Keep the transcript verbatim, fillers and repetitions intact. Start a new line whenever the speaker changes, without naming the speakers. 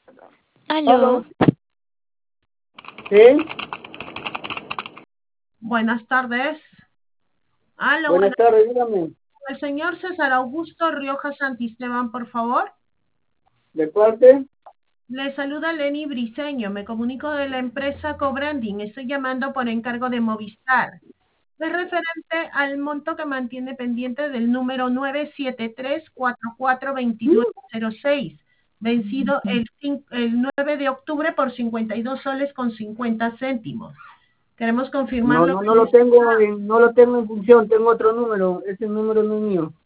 Aló.
¿Aló? ¿Sí?
Buenas tardes. Aló,
Buenas
buenas.
tardes, dígame.
El señor César Augusto Rioja Santisteban, por favor.
¿De parte?
Le saluda Lenny Briceño. Me comunico de la empresa Cobranding. Estoy llamando por encargo de Movistar. Es referente al monto que mantiene pendiente del número nueve siete tres cuatro cuatro dos nueve cero seis, vencido el, el nueve de octubre por cincuenta y dos soles con cincuenta céntimos. Queremos
No,
confirmarlo.
no, no lo tengo en, no lo tengo en función, tengo otro número, ese número no es mío.